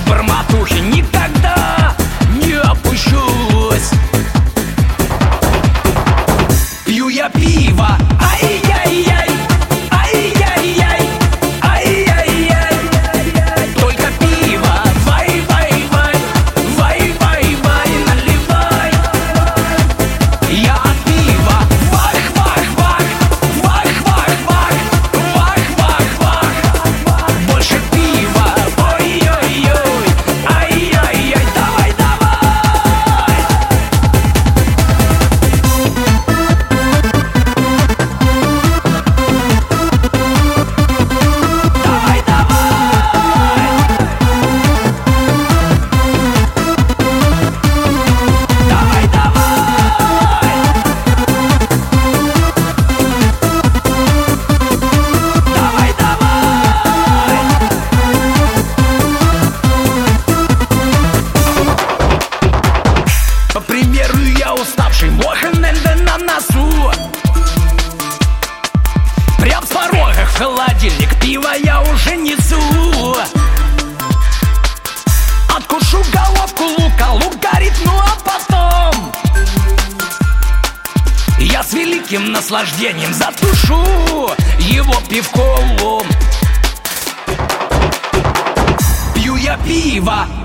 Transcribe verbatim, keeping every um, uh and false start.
бормотухи никогда не опущусь. Пью я пиво, ай-яй-яй, ай-яй-яй, ай-яй-яй. Только пиво, вай-вай-вай, вай-вай-вай, наливай. Я от пива, вах-вах-вах, вах-вах-вах, вах-вах-вах. Больше пива, ой-ой-ой, ай-яй-яй, давай-давай. По примеру я уставший, моханенда на носу. Прям с порога в холодильник пива я уже несу. Откушу головку лука, лук горит, ну а потом я с великим наслаждением затушу его пивком. Пью я пиво,